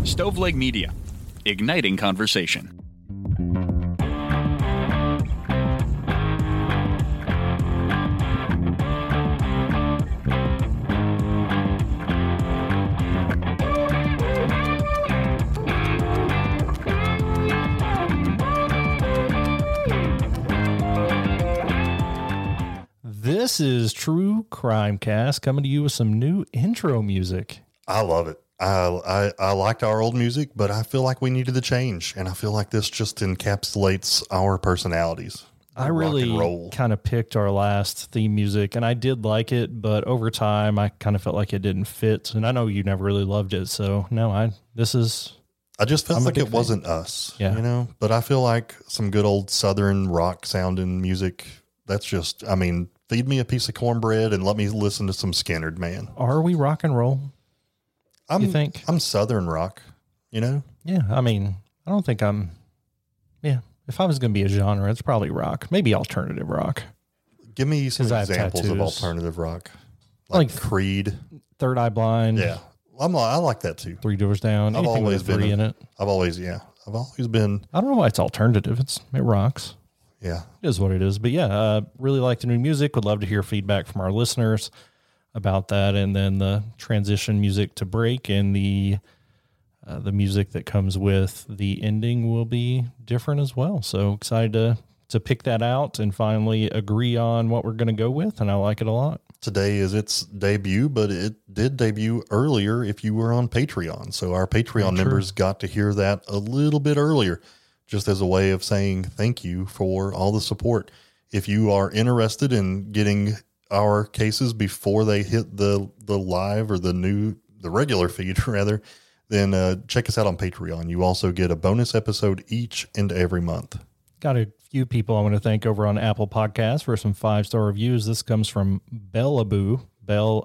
Stoveleg Media, igniting conversation. This is True Crime Cast coming to you with some new intro music. I love it. I liked our old music, but I feel like we needed the change, and I feel like this just encapsulates our personalities. I really kind of picked our last theme music, and I did like it, but over time, I kind of felt like it didn't fit. And I know you never really loved it, so no, I just felt like it wasn't us, yeah. You know. But I feel like some good old Southern rock sounding music. That's just, I mean, feed me a piece of cornbread and let me listen to some Skynyrd, man. Are we rock and roll? You think? I'm Southern rock, you know? Yeah, I mean, I don't think if I was going to be a genre, it's probably rock. Maybe alternative rock. Give me some examples of alternative rock. Like Creed. Third Eye Blind. Yeah. I like that too. Three Doors Down. I've always been in it. I've always been. I don't know why it's alternative. It rocks. Yeah. It is what it is. But yeah, really like the new music. Would love to hear feedback from our listeners about that. And then the transition music to break and the music that comes with the ending will be different as well. So excited to pick that out and finally agree on what we're going to go with. And I like it a lot. Today is its debut, but it did debut earlier if you were on Patreon. So our Patreon members got to hear that a little bit earlier, just as a way of saying thank you for all the support. If you are interested in getting our cases before they hit the live or the regular feed rather, then check us out on Patreon. You also get a bonus episode each and every month. Got a few people I want to thank over on Apple Podcasts for some 5-star reviews. This comes from Bellabu, Bell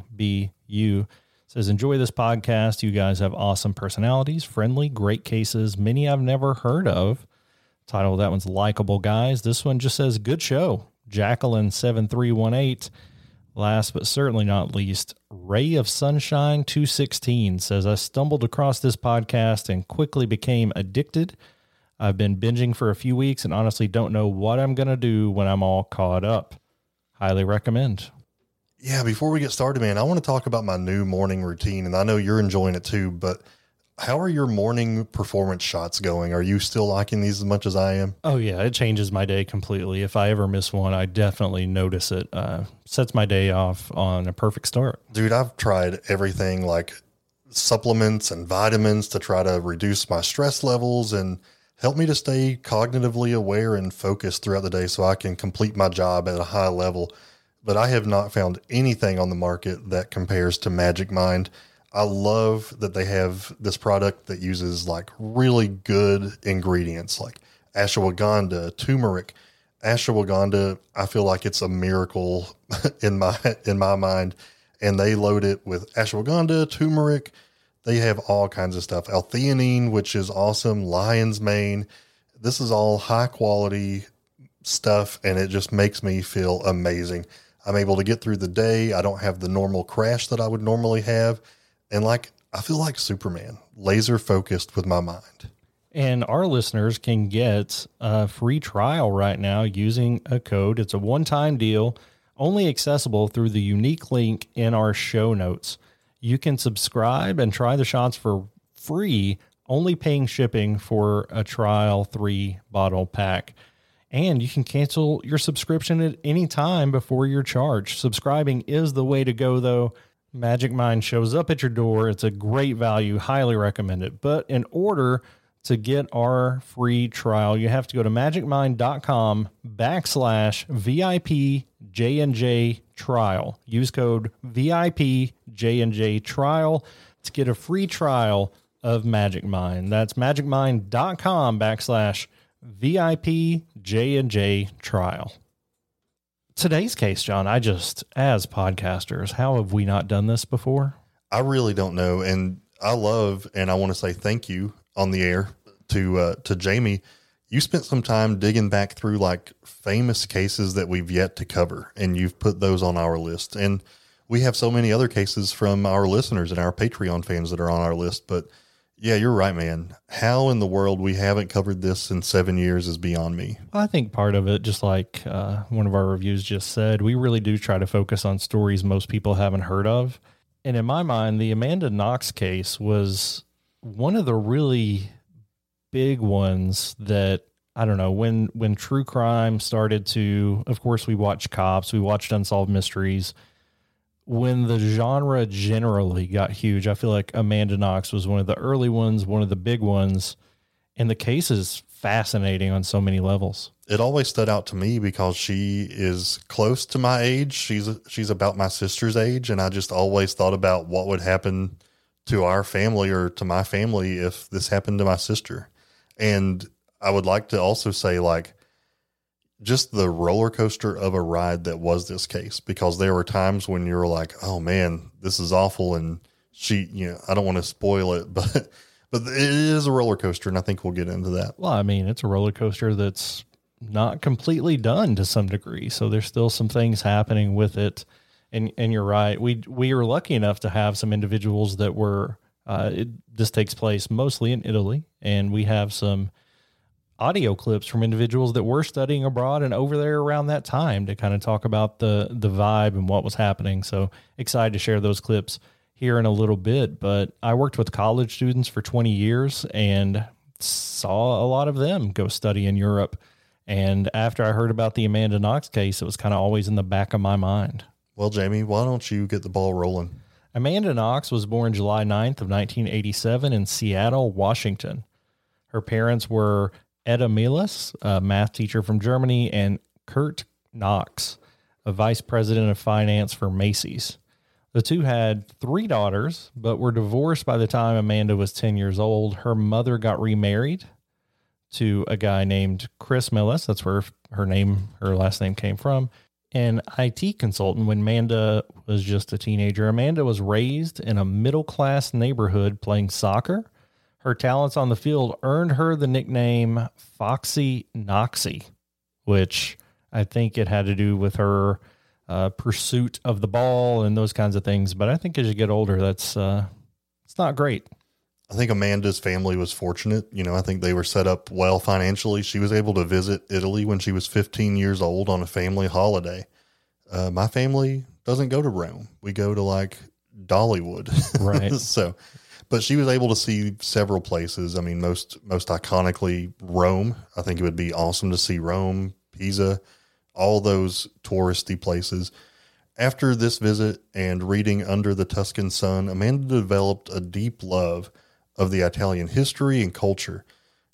A-B-U. Says, enjoy this podcast. You guys have awesome personalities, friendly, great cases, many I've never heard of. Title of that one's Likeable Guys. This one just says, good show. Jacqueline 7318. Last but certainly not least, Ray of Sunshine 216 says, I stumbled across this podcast and quickly became addicted. I've been binging for a few weeks and honestly don't know what I'm going to do when I'm all caught up. Highly recommend. Yeah, before we get started, man, I want to talk about my new morning routine, and I know you're enjoying it too, but how are your morning performance shots going? Are you still liking these as much as I am? Oh, yeah, it changes my day completely. If I ever miss one, I definitely notice it. Sets my day off on a perfect start. Dude, I've tried everything like supplements and vitamins to try to reduce my stress levels and help me to stay cognitively aware and focused throughout the day so I can complete my job at a high level. But I have not found anything on the market that compares to Magic Mind. I love that they have this product that uses like really good ingredients like ashwagandha, turmeric. Ashwagandha, I feel like it's a miracle in my mind. And they load it with ashwagandha, turmeric. They have all kinds of stuff. L-theanine, which is awesome. Lion's mane. This is all high quality stuff, and it just makes me feel amazing. I'm able to get through the day. I don't have the normal crash that I would normally have. And I feel like Superman, laser focused with my mind. And our listeners can get a free trial right now using a code. It's a one-time deal, only accessible through the unique link in our show notes. You can subscribe and try the shots for free, only paying shipping for a trial 3-bottle pack. And you can cancel your subscription at any time before you're charged. Subscribing is the way to go, though. Magic Mind shows up at your door. It's a great value. Highly recommend it. But in order to get our free trial, you have to go to magicmind.com/VIP J&J trial. Use code VIP J&J trial to get a free trial of Magic Mind. That's magicmind.com/VIP J&J trial. Today's case, John, as podcasters, how have we not done this before? I really don't know. And I love, and I want to say thank you on the air to Jamie. You spent some time digging back through like famous cases that we've yet to cover, and you've put those on our list. And we have so many other cases from our listeners and our Patreon fans that are on our list, but Yeah, you're right, man. How in the world we haven't covered this in 7 years is beyond me. I think part of it, just like one of our reviews just said, we really do try to focus on stories most people haven't heard of. And in my mind, the Amanda Knox case was one of the really big ones that, I don't know, when true crime started to, of course, we watched Cops, we watched Unsolved Mysteries. When the genre generally got huge, I feel like Amanda Knox was one of the early ones, one of the big ones. And the case is fascinating on so many levels. It always stood out to me because she is close to my age. She's about my sister's age. And I just always thought about what would happen to our family or to my family if this happened to my sister. And I would like to also say, like, just the roller coaster of a ride that was this case, because there were times when you were like, oh man, this is awful. And I don't want to spoil it, but it is a roller coaster. And I think we'll get into that. Well, I mean, it's a roller coaster that's not completely done to some degree. So there's still some things happening with it. And you're right. We are lucky enough to have some individuals that were, this takes place mostly in Italy. And we have some audio clips from individuals that were studying abroad and over there around that time to kind of talk about the vibe and what was happening. So excited to share those clips here in a little bit. But I worked with college students for 20 years and saw a lot of them go study in Europe. And after I heard about the Amanda Knox case, it was kind of always in the back of my mind. Well, Jamie, why don't you get the ball rolling? Amanda Knox was born July 9th of 1987 in Seattle, Washington. Her parents were Etta Milas, a math teacher from Germany, and Kurt Knox, a vice president of finance for Macy's. The two had 3 daughters, but were divorced by the time Amanda was 10 years old. Her mother got remarried to a guy named Chris Milas. That's where her last name came from. An IT consultant when Amanda was just a teenager. Amanda was raised in a middle-class neighborhood playing soccer. Her talents on the field earned her the nickname Foxy Knoxy, which I think it had to do with her pursuit of the ball and those kinds of things. But I think as you get older, it's not great. I think Amanda's family was fortunate. I think they were set up well financially. She was able to visit Italy when she was 15 years old on a family holiday. My family doesn't go to Rome. We go to like Dollywood. Right. But she was able to see several places. I mean, most iconically Rome. I think it would be awesome to see Rome, Pisa, all those touristy places. After this visit and reading Under the Tuscan Sun, Amanda developed a deep love of the Italian history and culture.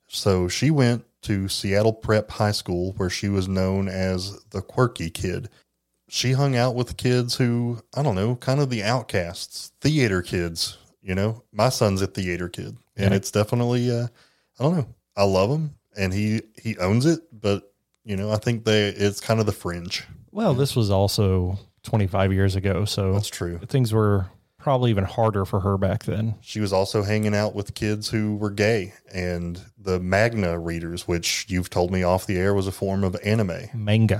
So she went to Seattle Prep High School, where she was known as the quirky kid. She hung out with kids who, I don't know, kind of the outcasts, theater kids. My son's a theater kid, and it's definitely, I don't know. I love him and he owns it, but I think it's kind of the fringe. Well, this was also 25 years ago. So that's true. Things were probably even harder for her back then. She was also hanging out with kids who were gay and the manga readers, which you've told me off the air was a form of anime.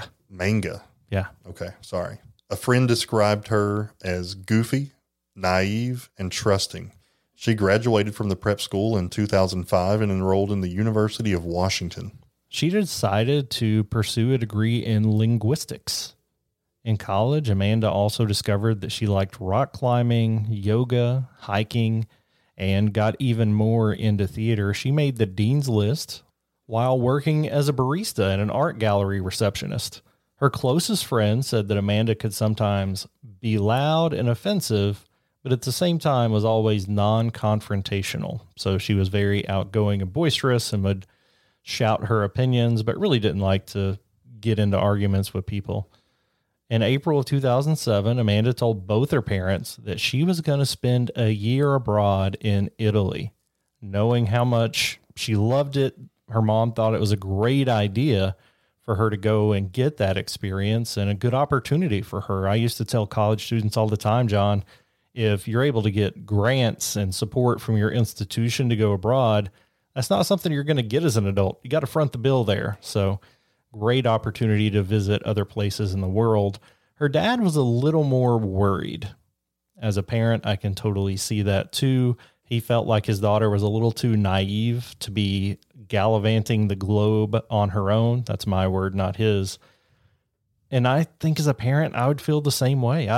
Manga. Yeah. Okay. Sorry. A friend described her as goofy, naive, and trusting. She graduated from the prep school in 2005 and enrolled in the University of Washington. She decided to pursue a degree in linguistics. In college, Amanda also discovered that she liked rock climbing, yoga, hiking, and got even more into theater. She made the dean's list while working as a barista and an art gallery receptionist. Her closest friend said that Amanda could sometimes be loud and offensive, but at the same time was always non-confrontational. So she was very outgoing and boisterous and would shout her opinions, but really didn't like to get into arguments with people. In April of 2007, Amanda told both her parents that she was going to spend a year abroad in Italy. Knowing how much she loved it, her mom thought it was a great idea for her to go and get that experience and a good opportunity for her. I used to tell college students all the time, John, if you're able to get grants and support from your institution to go abroad, that's not something you're going to get as an adult. You got to front the bill there. So great opportunity to visit other places in the world. Her dad was a little more worried. As a parent, I can totally see that too. he felt like his daughter was a little too naive to be gallivanting the globe on her own. That's my word, not his. And I think as a parent, I would feel the same way.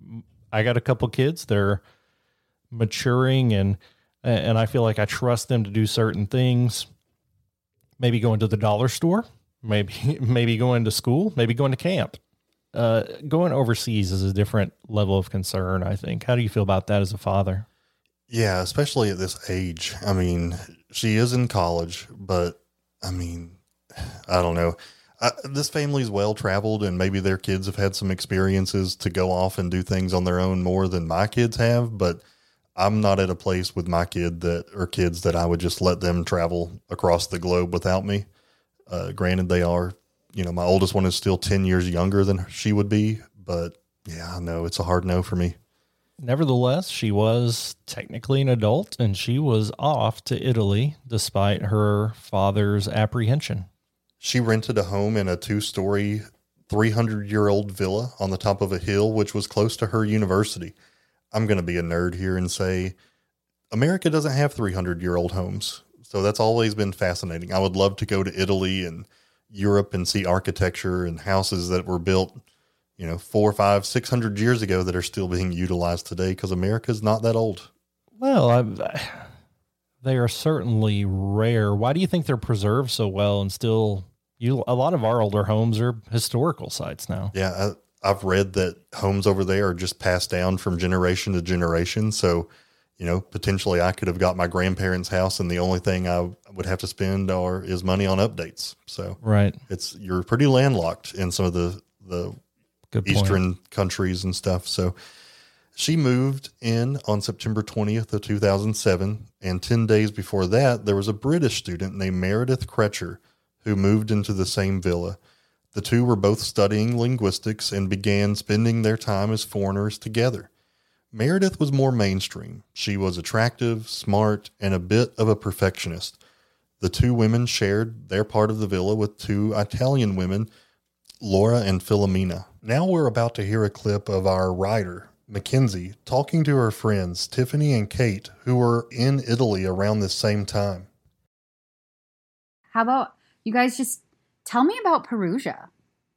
I got a couple kids. They're maturing, and I feel like I trust them to do certain things. Maybe going to the dollar store, maybe going to school, maybe going to camp. Going overseas is a different level of concern, I think. How do you feel about that as a father? Yeah, especially at this age. I mean, she is in college, but I mean, I don't know. This family's well traveled, and maybe their kids have had some experiences to go off and do things on their own more than my kids have. But I'm not at a place with my kids that I would just let them travel across the globe without me. Granted, they are, my oldest one is still 10 years younger than she would be, but yeah, I know it's a hard no for me. Nevertheless, she was technically an adult, and she was off to Italy despite her father's apprehension. She rented a home in a 2-story, 300-year-old villa on the top of a hill, which was close to her university. I'm going to be a nerd here and say America doesn't have 300-year-old homes. So that's always been fascinating. I would love to go to Italy and Europe and see architecture and houses that were built 400, 500, 600 years ago that are still being utilized today, because America's not that old. Well, they are certainly rare. Why do you think they're preserved so well and still a lot of our older homes are historical sites now? Yeah. I've read that homes over there are just passed down from generation to generation. So, potentially I could have got my grandparents' house, and the only thing I would have to spend is money on updates. So right. You're pretty landlocked in some of the Good Eastern countries and stuff. So she moved in on September 20th of 2007. And 10 days before that, there was a British student named Meredith Kretcher who moved into the same villa. The two were both studying linguistics and began spending their time as foreigners together. Meredith was more mainstream. She was attractive, smart, and a bit of a perfectionist. The two women shared their part of the villa with two Italian women, Laura and Filomena. Now we're about to hear a clip of our writer, Mackenzie, talking to her friends, Tiffany and Kate, who were in Italy around this same time. How about you guys just tell me about Perugia?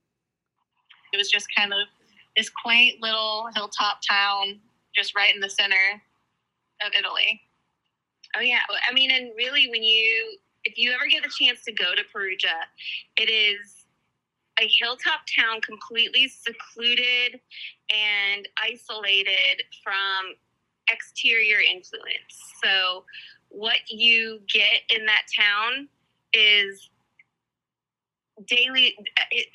It was just kind of this quaint little hilltop town just right in the center of Italy. Oh, yeah. I mean, and really, if you ever get the chance to go to Perugia, it is a hilltop town completely secluded and isolated from exterior influence. So what you get in that town is daily.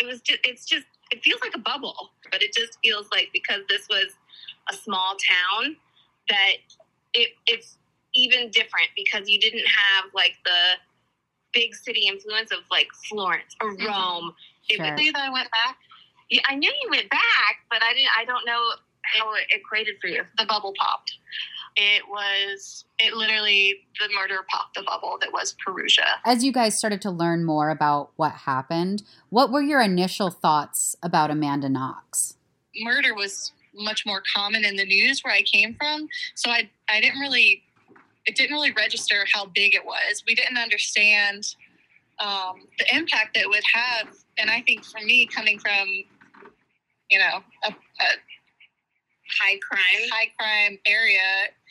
It feels like a bubble, but it just feels like, because this was a small town, that it's even different, because you didn't have like the big city influence of like Florence or Rome. Sure. It was that I went back. Yeah, I knew you went back, but I don't know how it equated for you. The bubble popped. It literally, the murder popped the bubble that was Perugia. As you guys started to learn more about what happened, what were your initial thoughts about Amanda Knox? Murder was much more common in the news where I came from, so it didn't really register how big it was. We didn't understand the impact that it would have. And I think for me, coming from, a high crime area,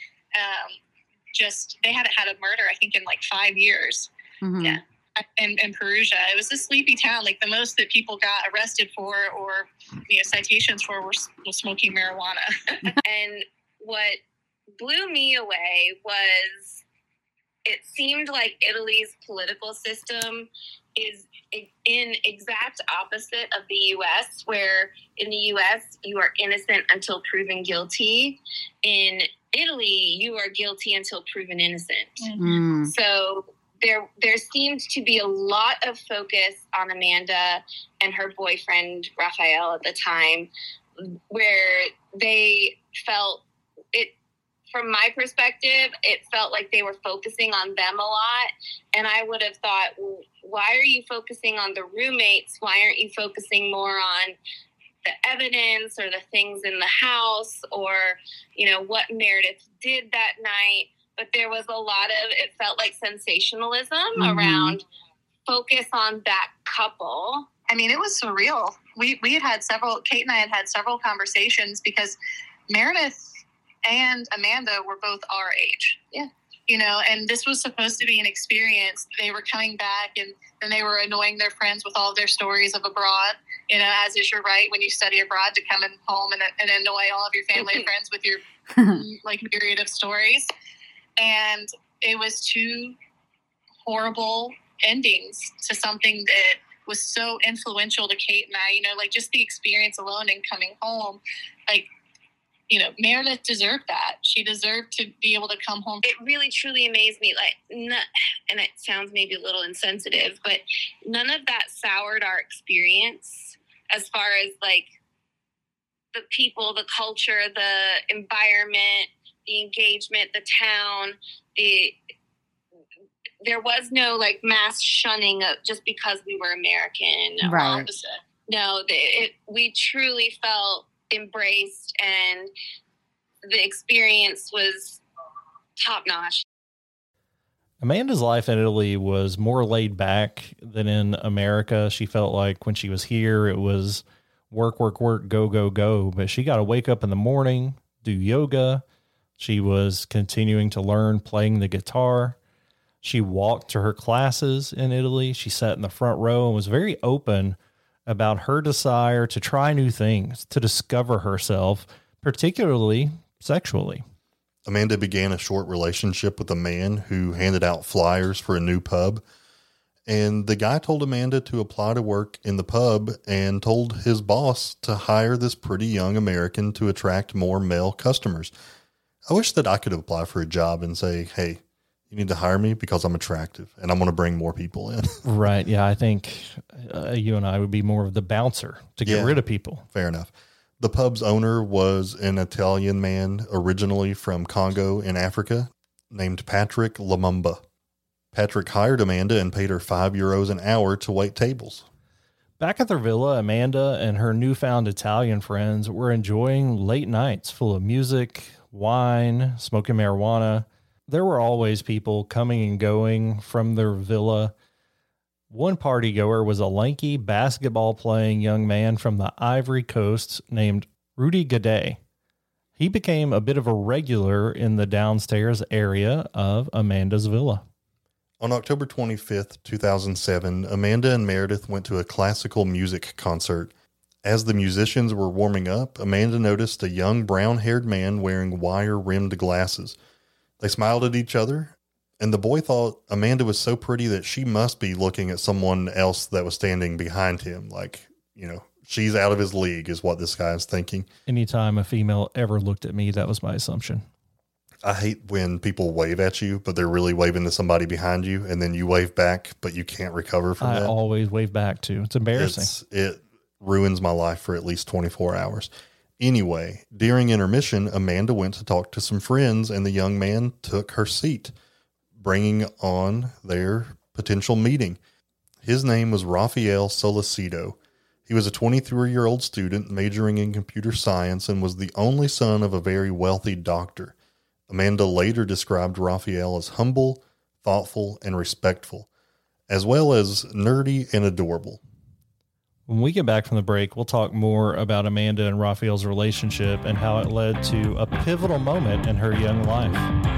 they hadn't had a murder, I think, in like 5 years. Mm-hmm. Yeah. In Perugia, it was a sleepy town. Like, the most that people got arrested for or citations for were smoking marijuana. And what blew me away was, it seemed like Italy's political system is in exact opposite of the U.S., where in the U.S. you are innocent until proven guilty. In Italy, you are guilty until proven innocent. Mm-hmm. So there seemed to be a lot of focus on Amanda and her boyfriend, Raphael, at the time, where they felt it. From my perspective, it felt like they were focusing on them a lot. And I would have thought, well, why are you focusing on the roommates? Why aren't you focusing more on the evidence or the things in the house, or, what Meredith did that night? but there was a lot of, it felt like sensationalism around focus on that couple. I mean, it was surreal. We had several, Kate and I had several conversations because Meredith and Amanda were both our age. Yeah. You know, and this was supposed to be an experience. They were coming back and then they were annoying their friends with all their stories of abroad, you know, as is your right when you study abroad to come in home and annoy all of your family and friends with your like myriad of stories. And it was two horrible endings to something that was so influential to Kate and I, you know, like just the experience alone and coming home, like, you know, Meredith deserved that. She deserved to be able to come home. It really, truly amazed me. Like, and it sounds maybe a little insensitive, but none of that soured our experience as far as like the people, the culture, the environment, the engagement, the town. There was no like mass shunning of just because we were American or opposite. No, we truly felt embraced and the experience was top notch. Amanda's life in Italy was more laid back than in America. She felt like when she was here, it was work, work, work, go, go, go. But she got to wake up in the morning, do yoga. She was continuing to learn playing the guitar. She walked to her classes in Italy. She sat in the front row and was very open about her desire to try new things, to discover herself, particularly sexually. Amanda began a short relationship with a man who handed out flyers for a new pub. And the guy told Amanda to apply to work in the pub and told his boss to hire this pretty young American to attract more male customers. I wish that I could apply for a job and say, hey, you need to hire me because I'm attractive and I'm going to bring more people in. Right. Yeah. I think you and I would be more of the bouncer to get rid of people. Fair enough. The pub's owner was an Italian man originally from Congo in Africa named Patrick Lumumba. Patrick hired Amanda and paid her €5 an hour to wait tables. Back at their villa, Amanda and her newfound Italian friends were enjoying late nights full of music, wine, smoking marijuana. There were always people coming and going from their villa. One party goer was a lanky basketball-playing young man from the Ivory Coast named Rudy Gaudet. He became a bit of a regular in the downstairs area of Amanda's villa. On October 25th, 2007, Amanda and Meredith went to a classical music concert. As the musicians were warming up, Amanda noticed a young brown-haired man wearing wire-rimmed glasses. They smiled at each other, and the boy thought Amanda was so pretty that she must be looking at someone else that was standing behind him. Like, you know, she's out of his league is what this guy is thinking. Anytime a female ever looked at me, that was my assumption. I hate when people wave at you, but they're really waving to somebody behind you, and then you wave back, but you can't recover from that. I always wave back too. It's embarrassing. It ruins my life for at least 24 hours. Anyway, during intermission, Amanda went to talk to some friends, and the young man took her seat, bringing on their potential meeting. His name was Rafael Solicito. He was a 23-year-old student majoring in computer science and was the only son of a very wealthy doctor. Amanda later described Rafael as humble, thoughtful, and respectful, as well as nerdy and adorable. When we get back from the break, we'll talk more about Amanda and Rafael's relationship and how it led to a pivotal moment in her young life.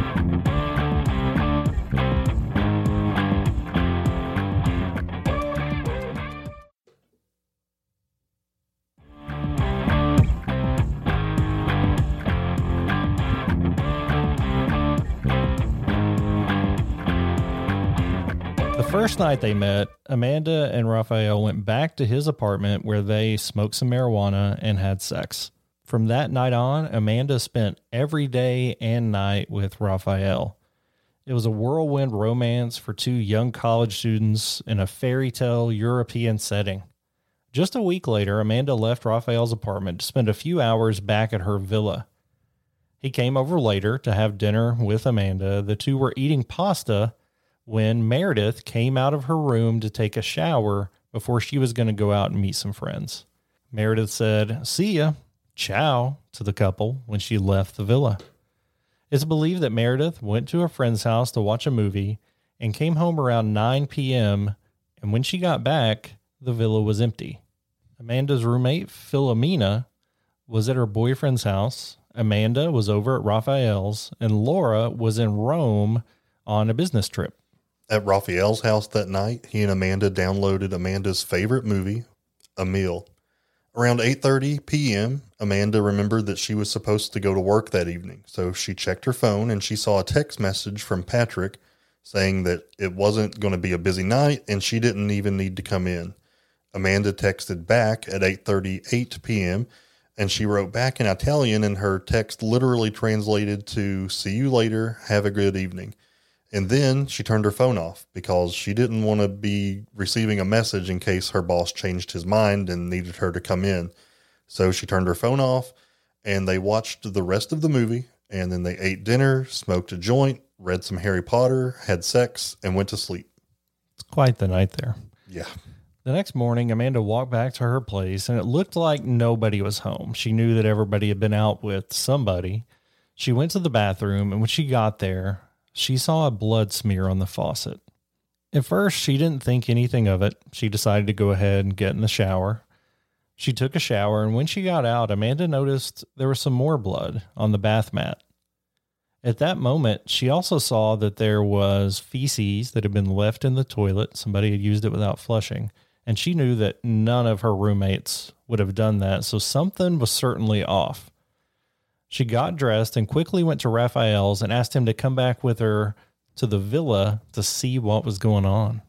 The first night they met, Amanda and Rafael went back to his apartment where they smoked some marijuana and had sex. From that night on, Amanda spent every day and night with Rafael. It was a whirlwind romance for two young college students in a fairy tale European setting. Just a week later, Amanda left Rafael's apartment to spend a few hours back at her villa. He came over later to have dinner with Amanda. The two were eating pasta when Meredith came out of her room to take a shower before she was going to go out and meet some friends. Meredith said, "See ya, ciao," to the couple when she left the villa. It's believed that Meredith went to a friend's house to watch a movie and came home around 9 p.m. And when she got back, the villa was empty. Amanda's roommate, Philomena, was at her boyfriend's house. Amanda was over at Raphael's, and Laura was in Rome on a business trip. At Raphael's house that night, he and Amanda downloaded Amanda's favorite movie, A Meal. Around 8:30 p.m., Amanda remembered that she was supposed to go to work that evening, so she checked her phone and she saw a text message from Patrick saying that it wasn't going to be a busy night and she didn't even need to come in. Amanda texted back at 8:38 p.m., and she wrote back in Italian, and her text literally translated to, "See you later, have a good evening." And then she turned her phone off because she didn't want to be receiving a message in case her boss changed his mind and needed her to come in. So she turned her phone off, and they watched the rest of the movie, and then they ate dinner, smoked a joint, read some Harry Potter, had sex, and went to sleep. It's quite the night there. Yeah. The next morning, Amanda walked back to her place, and it looked like nobody was home. She knew that everybody had been out with somebody. She went to the bathroom, and when she got there, she saw a blood smear on the faucet. At first, she didn't think anything of it. She decided to go ahead and get in the shower. She took a shower, and when she got out, Amanda noticed there was some more blood on the bath mat. At that moment, she also saw that there was feces that had been left in the toilet. Somebody had used it without flushing, and she knew that none of her roommates would have done that, so something was certainly off. She got dressed and quickly went to Raphael's and asked him to come back with her to the villa to see what was going on.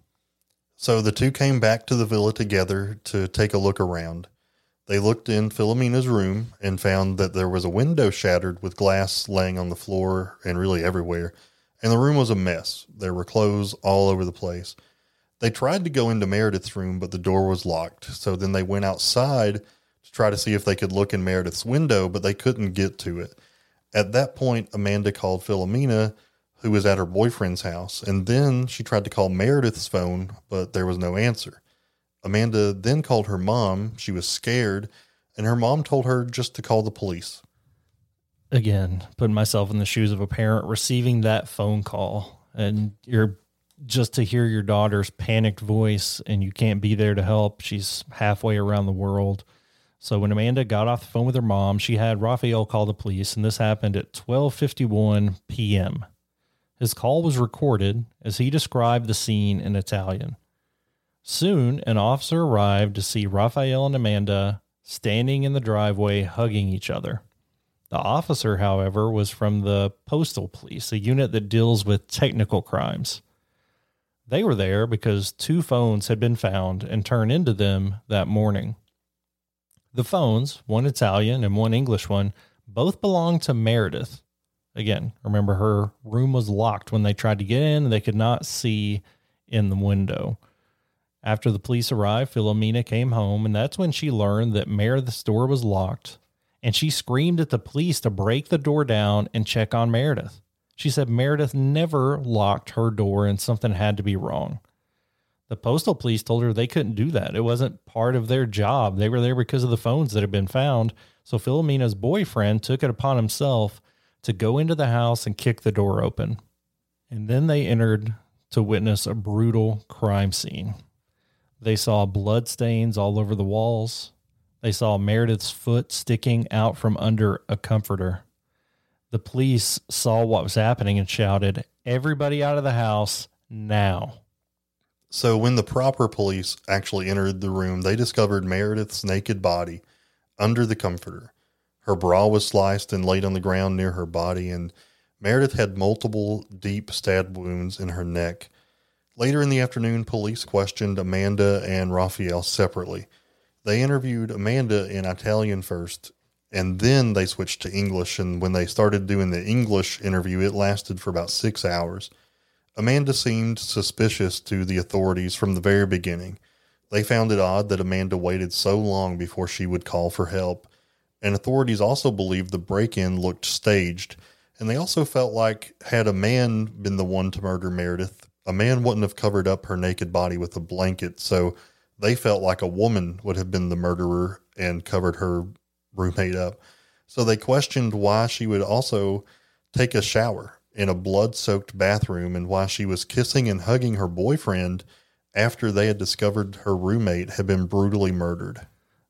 So the two came back to the villa together to take a look around. They looked in Philomena's room and found that there was a window shattered with glass laying on the floor and really everywhere, and the room was a mess. There were clothes all over the place. They tried to go into Meredith's room, but the door was locked. So then they went outside to try to see if they could look in Meredith's window, but they couldn't get to it. At that point, Amanda called Philomena, who was at her boyfriend's house, and then she tried to call Meredith's phone, but there was no answer. Amanda then called her mom. She was scared, and her mom told her just to call the police. Again, putting myself in the shoes of a parent receiving that phone call, and you're just to hear your daughter's panicked voice and you can't be there to help. She's halfway around the world. So when Amanda got off the phone with her mom, she had Raphael call the police, and this happened at 12:51 p.m. His call was recorded as he described the scene in Italian. Soon, an officer arrived to see Raphael and Amanda standing in the driveway hugging each other. The officer, however, was from the Postal Police, a unit that deals with technical crimes. They were there because 2 phones had been found and turned into them that morning. The phones, one Italian and one English one, both belonged to Meredith. Again, remember, her room was locked when they tried to get in, and they could not see in the window. After the police arrived, Philomena came home, and that's when she learned that Meredith's door was locked, and she screamed at the police to break the door down and check on Meredith. She said Meredith never locked her door and something had to be wrong. The Postal Police told her they couldn't do that. It wasn't part of their job. They were there because of the phones that had been found. So Philomena's boyfriend took it upon himself to go into the house and kick the door open. And then they entered to witness a brutal crime scene. They saw blood stains all over the walls. They saw Meredith's foot sticking out from under a comforter. The police saw what was happening and shouted, "Everybody out of the house now." So when the proper police actually entered the room, they discovered Meredith's naked body under the comforter. Her bra was sliced and laid on the ground near her body, and Meredith had multiple deep stab wounds in her neck. Later in the afternoon, police questioned Amanda and Raphael separately. They interviewed Amanda in Italian first, and then they switched to English, and when they started doing the English interview, it lasted for about 6 hours. Amanda seemed suspicious to the authorities from the very beginning. They found it odd that Amanda waited so long before she would call for help, and authorities also believed the break-in looked staged, and they also felt like had a man been the one to murder Meredith, a man wouldn't have covered up her naked body with a blanket, so they felt like a woman would have been the murderer and covered her roommate up. So they questioned why she would also take a shower in a blood-soaked bathroom and why she was kissing and hugging her boyfriend after they had discovered her roommate had been brutally murdered.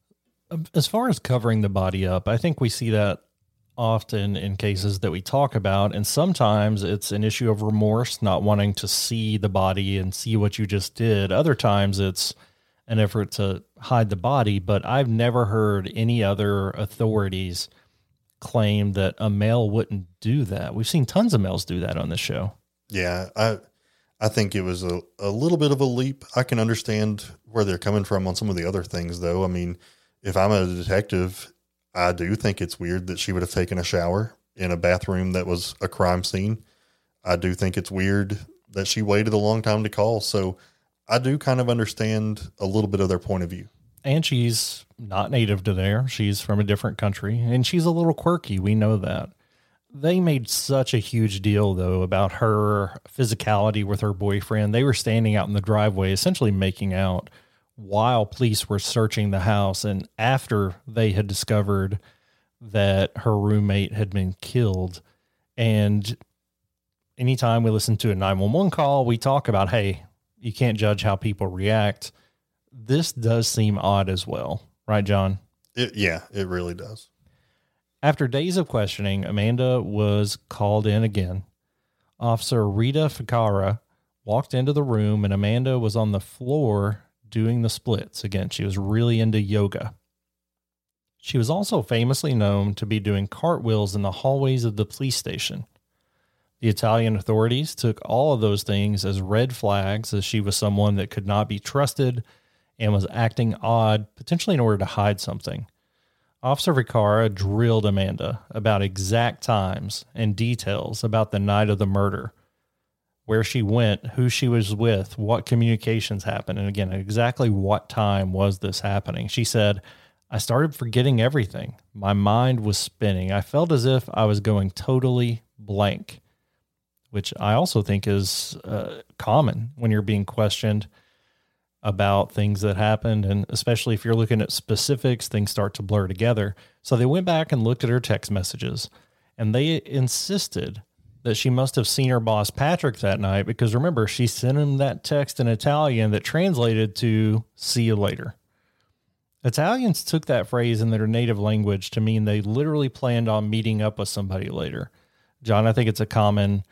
As far as covering the body up, I think we see that often in cases that we talk about, and sometimes it's an issue of remorse, not wanting to see the body and see what you just did. Other times it's an effort to hide the body, but I've never heard any other authorities claim that a male wouldn't do that. We've seen tons of males do that on this show. Yeah, I think it was a little bit of a leap. I can understand where they're coming from on some of the other things, though. I mean, if I'm a detective, I do think it's weird that she would have taken a shower in a bathroom that was a crime scene. I do think it's weird that she waited a long time to call. So I do kind of understand a little bit of their point of view. And she's not native to there. She's from a different country, and she's a little quirky. We know that. They made such a huge deal, though, about her physicality with her boyfriend. They were standing out in the driveway, essentially making out, while police were searching the house, and after they had discovered that her roommate had been killed. And anytime we listen to a 911 call, we talk about, hey, you can't judge how people react. This does seem odd as well. Right, John? Yeah, it really does. After days of questioning, Amanda was called in again. Officer Rita Ficarra walked into the room, and Amanda was on the floor doing the splits. Again, she was really into yoga. She was also famously known to be doing cartwheels in the hallways of the police station. The Italian authorities took all of those things as red flags, as she was someone that could not be trusted and was acting odd, potentially in order to hide something. Officer Ficarra drilled Amanda about exact times and details about the night of the murder, where she went, who she was with, what communications happened, and again, exactly what time was this happening. She said, I started forgetting everything. My mind was spinning. I felt as if I was going totally blank, which I also think is common when you're being questioned about things that happened. And especially if you're looking at specifics, things start to blur together. So they went back and looked at her text messages, and they insisted that she must have seen her boss Patrick that night, because remember, she sent him that text in Italian that translated to "see you later." Italians took that phrase in their native language to mean they literally planned on meeting up with somebody later. John, I think it's a common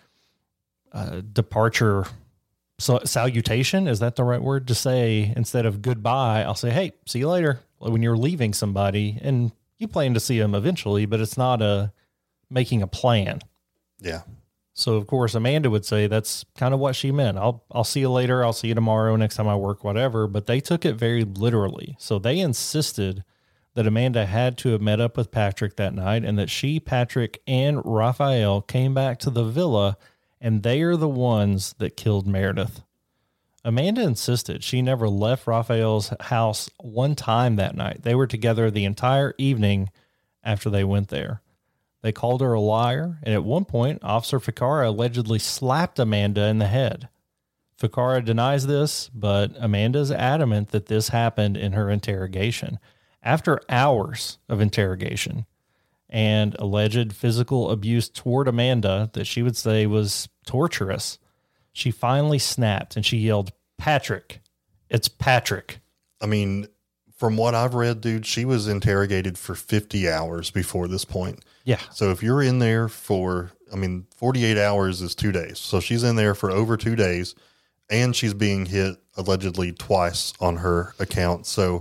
departure salutation. Is that the right word to say? Instead of goodbye, I'll say, hey, see you later, when you're leaving somebody, and you plan to see them eventually, but it's not making a plan. Yeah. So of course, Amanda would say that's kind of what she meant. I'll see you later. I'll see you tomorrow, next time I work, whatever. But they took it very literally. So they insisted that Amanda had to have met up with Patrick that night, and that she, Patrick, and Raphael came back to the villa, and they are the ones that killed Meredith. Amanda insisted she never left Raphael's house one time that night. They were together the entire evening after they went there. They called her a liar, and at one point, Officer Ficarra allegedly slapped Amanda in the head. Ficarra denies this, but Amanda's adamant that this happened in her interrogation. After hours of interrogation and alleged physical abuse toward Amanda that she would say was torturous, she finally snapped and she yelled, Patrick, it's Patrick. I mean, from what I've read, dude, she was interrogated for 50 hours before this point. Yeah. So if you're in there for, 48 hours is 2 days. So she's in there for over 2 days, and she's being hit allegedly twice on her account. So,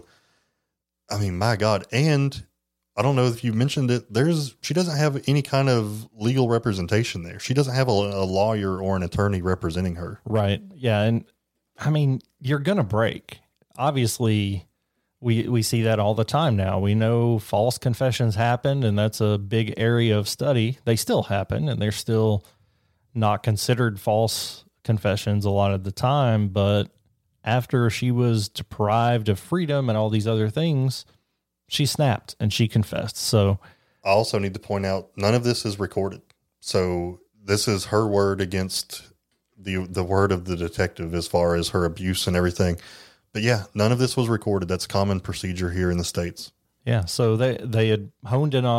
my God. And I don't know if you mentioned it, she doesn't have any kind of legal representation there. She doesn't have a lawyer or an attorney representing her. Right. Yeah. And you're going to break. Obviously, we see that all the time now. We know false confessions happened, and that's a big area of study. They still happen, and they're still not considered false confessions a lot of the time. But after she was deprived of freedom and all these other things, she snapped and she confessed. So I also need to point out, none of this is recorded. So this is her word against the word of the detective as far as her abuse and everything. But yeah, none of this was recorded. That's common procedure here in the States. Yeah. So they had honed in on her.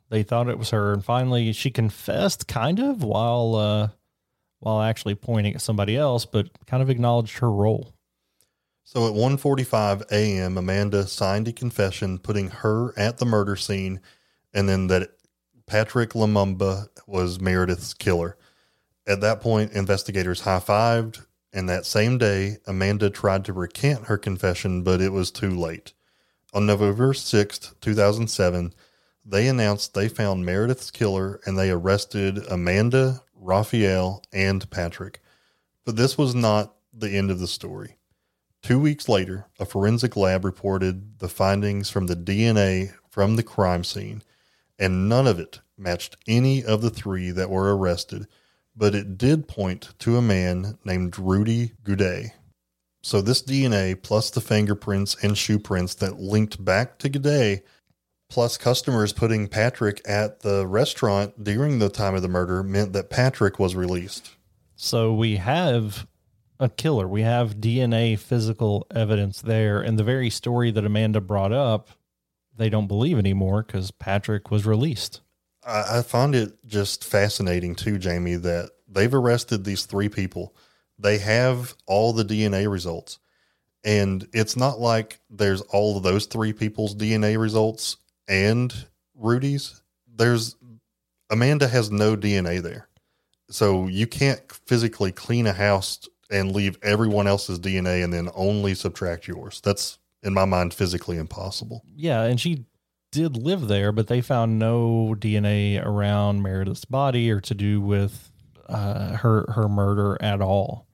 They thought it was her, and finally she confessed, kind of, while actually pointing at somebody else, but kind of acknowledged her role. So at 1:45 a.m., Amanda signed a confession putting her at the murder scene, and then that Patrick Lumumba was Meredith's killer. At that point, investigators high-fived, and that same day, Amanda tried to recant her confession, but it was too late. On November 6th, 2007, they announced they found Meredith's killer, and they arrested Amanda, Raphael, and Patrick. But this was not the end of the story. 2 weeks later, a forensic lab reported the findings from the DNA from the crime scene, and none of it matched any of the three that were arrested, but it did point to a man named Rudy Goudet. So this DNA, plus the fingerprints and shoe prints that linked back to Goudet, plus customers putting Patrick at the restaurant during the time of the murder, meant that Patrick was released. So we have a killer. We have DNA physical evidence there. And the very story that Amanda brought up, they don't believe anymore because Patrick was released. I find it just fascinating too, Jamie, that they've arrested these three people. They have all the DNA results. And it's not like there's all of those three people's DNA results and Rudy's. Amanda has no DNA there. So you can't physically clean a house and leave everyone else's DNA and then only subtract yours. That's, in my mind, physically impossible. Yeah, and she did live there, but they found no DNA around Meredith's body or to do with her murder at all.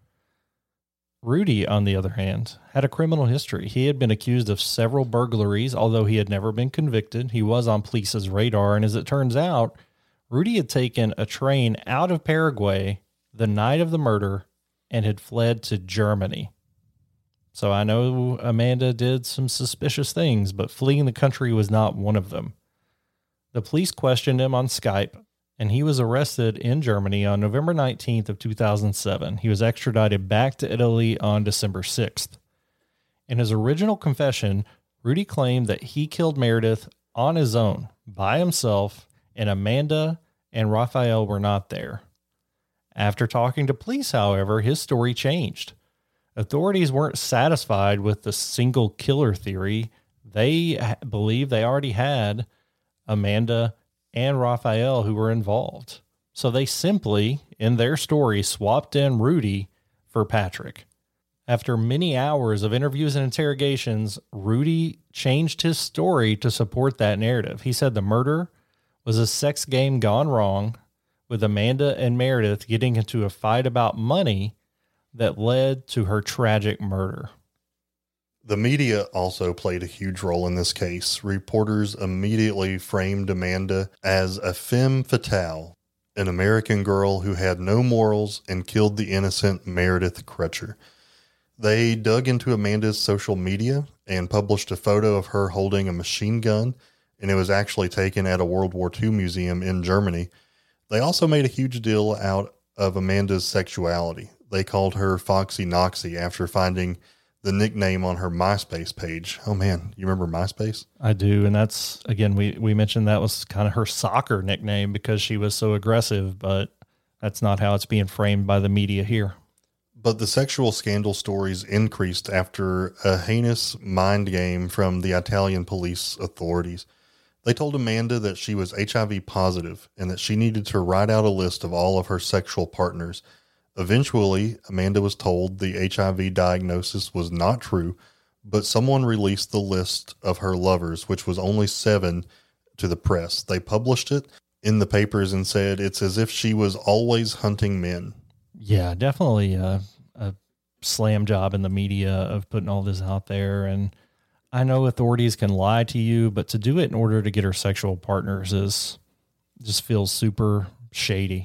Rudy, on the other hand, had a criminal history. He had been accused of several burglaries, although he had never been convicted. He was on police's radar, and as it turns out, Rudy had taken a train out of Paraguay the night of the murder and had fled to Germany. So I know Amanda did some suspicious things, but fleeing the country was not one of them. The police questioned him on Skype, and he was arrested in Germany on November 19th of 2007. He was extradited back to Italy on December 6th. In his original confession, Rudy claimed that he killed Meredith on his own, by himself, and Amanda and Raphael were not there. After talking to police, however, his story changed. Authorities weren't satisfied with the single killer theory. They believed they already had Amanda and Raphael who were involved. So they simply, in their story, swapped in Rudy for Patrick. After many hours of interviews and interrogations, Rudy changed his story to support that narrative. He said the murder was a sex game gone wrong, with Amanda and Meredith getting into a fight about money that led to her tragic murder. The media also played a huge role in this case. Reporters immediately framed Amanda as a femme fatale, an American girl who had no morals and killed the innocent Meredith Crutcher. They dug into Amanda's social media and published a photo of her holding a machine gun, and it was actually taken at a World War II museum in Germany. They also made a huge deal out of Amanda's sexuality. They called her Foxy Noxy after finding the nickname on her MySpace page. Oh man, you remember MySpace? I do. And that's, again, we mentioned that was kind of her soccer nickname because she was so aggressive, but that's not how it's being framed by the media here. But the sexual scandal stories increased after a heinous mind game from the Italian police authorities. They told Amanda that she was HIV positive and that she needed to write out a list of all of her sexual partners. Eventually, Amanda was told the HIV diagnosis was not true, but someone released the list of her lovers, which was only 7, to the press. They published it in the papers and said it's as if she was always hunting men. Yeah, definitely a slam job in the media of putting all this out there. And I know authorities can lie to you, but to do it in order to get her sexual partners just feels super shady.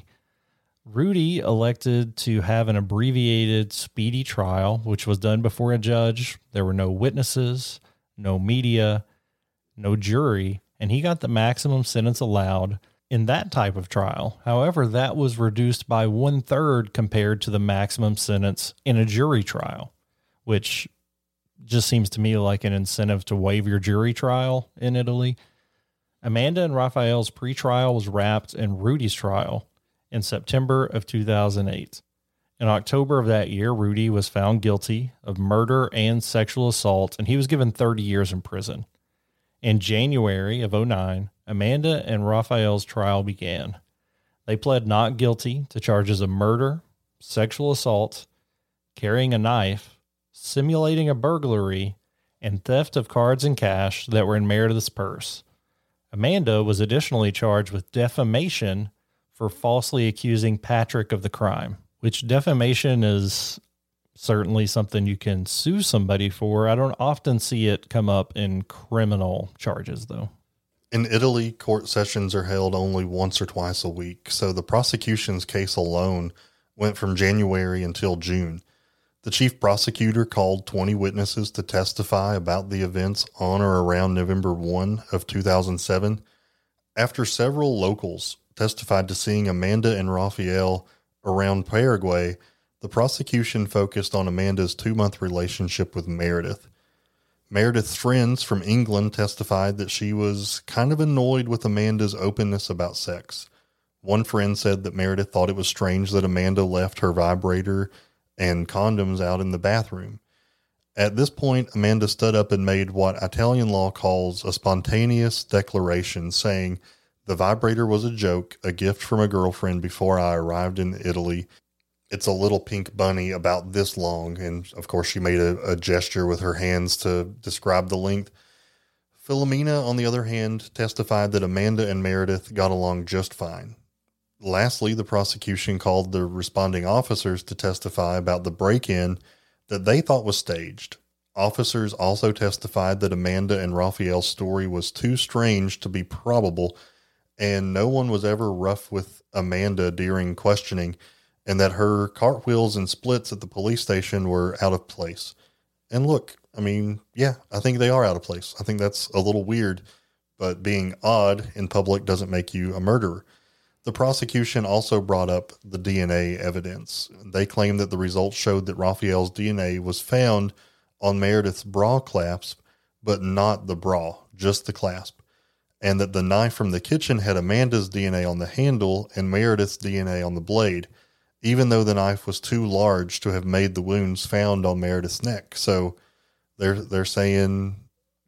Rudy elected to have an abbreviated speedy trial, which was done before a judge. There were no witnesses, no media, no jury, and he got the maximum sentence allowed in that type of trial. However, that was reduced by 1/3 compared to the maximum sentence in a jury trial, which just seems to me like an incentive to waive your jury trial in Italy. Amanda and Raphael's pretrial was wrapped in Rudy's trial in September of 2008. In October of that year, Rudy was found guilty of murder and sexual assault, and he was given 30 years in prison. In January of 2009, Amanda and Raphael's trial began. They pled not guilty to charges of murder, sexual assault, carrying a knife, simulating a burglary, and theft of cards and cash that were in Meredith's purse. Amanda was additionally charged with defamation for falsely accusing Patrick of the crime, which defamation is certainly something you can sue somebody for. I don't often see it come up in criminal charges, though. In Italy, court sessions are held only once or twice a week, so the prosecution's case alone went from January until June. The chief prosecutor called 20 witnesses to testify about the events on or around November 1 of 2007. After several locals testified to seeing Amanda and Raphael around Paraguay, the prosecution focused on Amanda's 2-month relationship with Meredith. Meredith's friends from England testified that she was kind of annoyed with Amanda's openness about sex. One friend said that Meredith thought it was strange that Amanda left her vibrator and condoms out in the bathroom. At this point, Amanda stood up and made what Italian law calls a spontaneous declaration, saying, "The vibrator was a joke, a gift from a girlfriend before I arrived in Italy. It's a little pink bunny about this long." And of course, she made a gesture with her hands to describe the length. Philomena, on the other hand, testified that Amanda and Meredith got along just fine. Lastly, the prosecution called the responding officers to testify about the break-in that they thought was staged. Officers also testified that Amanda and Raphael's story was too strange to be probable, and no one was ever rough with Amanda during questioning, and that her cartwheels and splits at the police station were out of place. And look, I mean, yeah, I think they are out of place. I think that's a little weird, but being odd in public doesn't make you a murderer. The prosecution also brought up the DNA evidence. They claimed that the results showed that Raphael's DNA was found on Meredith's bra clasp, but not the bra, just the clasp, and that the knife from the kitchen had Amanda's DNA on the handle and Meredith's DNA on the blade, even though the knife was too large to have made the wounds found on Meredith's neck. So they're saying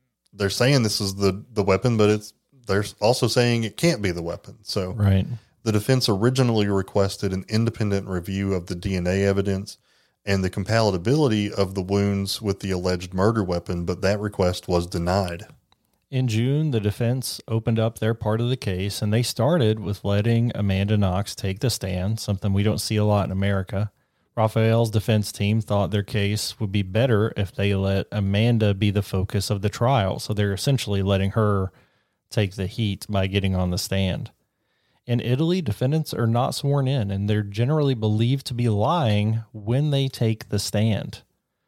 this is the weapon, but they're also saying it can't be the weapon. So right. The defense originally requested an independent review of the DNA evidence and the compatibility of the wounds with the alleged murder weapon, but that request was denied. In June, the defense opened up their part of the case, and they started with letting Amanda Knox take the stand, something we don't see a lot in America. Raphael's defense team thought their case would be better if they let Amanda be the focus of the trial, so they're essentially letting her take the heat by getting on the stand. In Italy, defendants are not sworn in, and they're generally believed to be lying when they take the stand.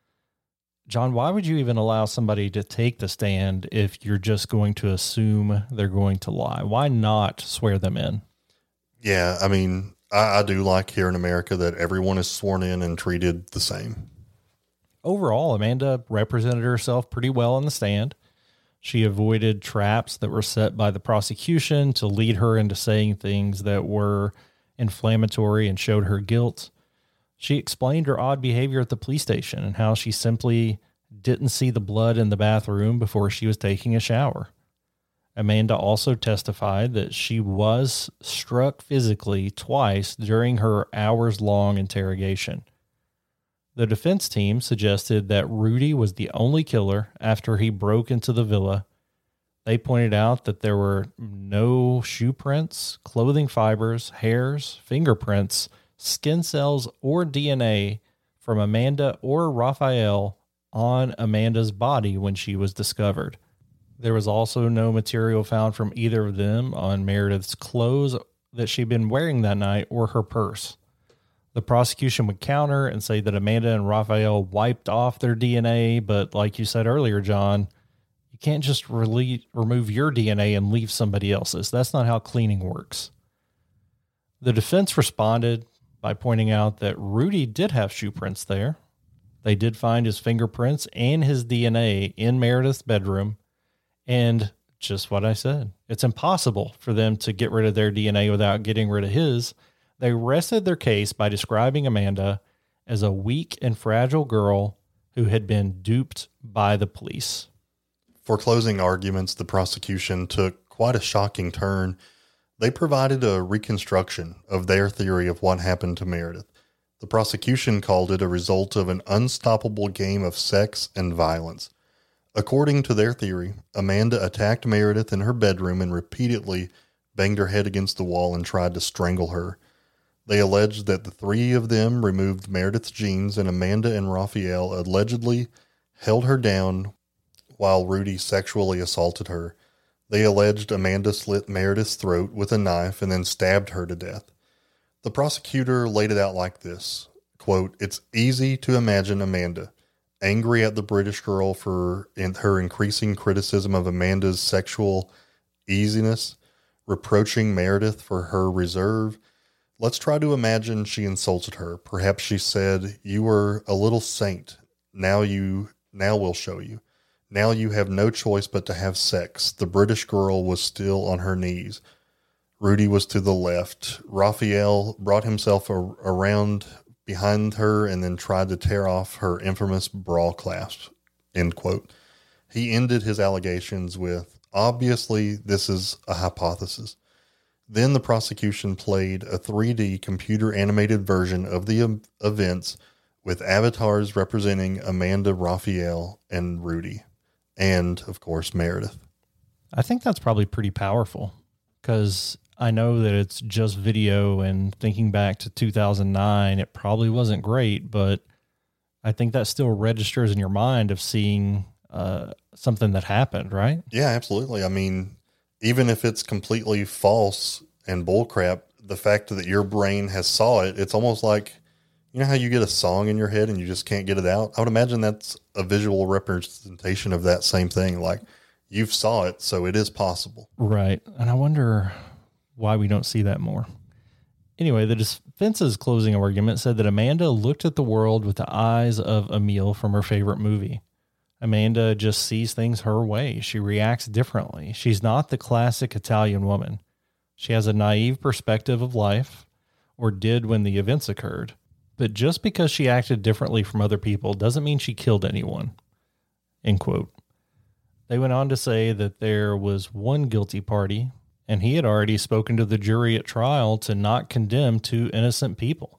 John, why would you even allow somebody to take the stand if you're just going to assume they're going to lie? Why not swear them in? Yeah, I mean, I do like here in America that everyone is sworn in and treated the same. Overall, Amanda represented herself pretty well on the stand. She avoided traps that were set by the prosecution to lead her into saying things that were inflammatory and showed her guilt. She explained her odd behavior at the police station and how she simply didn't see the blood in the bathroom before she was taking a shower. Amanda also testified that she was struck physically twice during her hours-long interrogation. The defense team suggested that Rudy was the only killer after he broke into the villa. They pointed out that there were no shoe prints, clothing fibers, hairs, fingerprints, skin cells, or DNA from Amanda or Raphael on Amanda's body when she was discovered. There was also no material found from either of them on Meredith's clothes that she'd been wearing that night or her purse. The prosecution would counter and say that Amanda and Raphael wiped off their DNA, but like you said earlier, John, you can't just remove your DNA and leave somebody else's. That's not how cleaning works. The defense responded by pointing out that Rudy did have shoe prints there. They did find his fingerprints and his DNA in Meredith's bedroom. And Just what I said. It's impossible for them to get rid of their DNA without getting rid of his. They rested their case by describing Amanda as a weak and fragile girl who had been duped by the police. For closing arguments, the prosecution took quite a shocking turn. They provided a reconstruction of their theory of what happened to Meredith. The prosecution called it a result of an unstoppable game of sex and violence. According to their theory, Amanda attacked Meredith in her bedroom and repeatedly banged her head against the wall and tried to strangle her. They alleged that the three of them removed Meredith's jeans, and Amanda and Raphael allegedly held her down while Rudy sexually assaulted her. They alleged Amanda slit Meredith's throat with a knife and then stabbed her to death. The prosecutor laid it out like this, quote, "It's easy to imagine Amanda angry at the British girl for her increasing criticism of Amanda's sexual easiness, reproaching Meredith for her reserve. Let's try to imagine she insulted her. Perhaps she said, 'You were a little saint. Now we'll show you. Now you have no choice but to have sex.' The British girl was still on her knees. Rudy was to the left. Raphael brought himself around behind her and then tried to tear off her infamous bra clasp," end quote. He ended his allegations with, "Obviously, this is a hypothesis." Then the prosecution played a 3D computer animated version of the events with avatars representing Amanda, Raphael, and Rudy, and, of course, Meredith. I think that's probably pretty powerful because I know that it's just video, and thinking back to 2009, it probably wasn't great, but I think that still registers in your mind of seeing something that happened, right? Yeah, absolutely. I mean, even if it's completely false and bullcrap, the fact that your brain has saw it, it's almost like, you know how you get a song in your head and you just can't get it out? I would imagine that's a visual representation of that same thing. Like, you've saw it, so it is possible. Right. And I wonder why we don't see that more. Anyway, the defense's closing argument said that Amanda looked at the world with the eyes of Emile from her favorite movie. Amanda just sees things her way. She reacts differently. She's not the classic Italian woman. She has a naive perspective of life, or did when the events occurred. But just because she acted differently from other people doesn't mean she killed anyone, end quote. They went on to say that there was one guilty party, and he had already spoken to the jury at trial to not condemn two innocent people.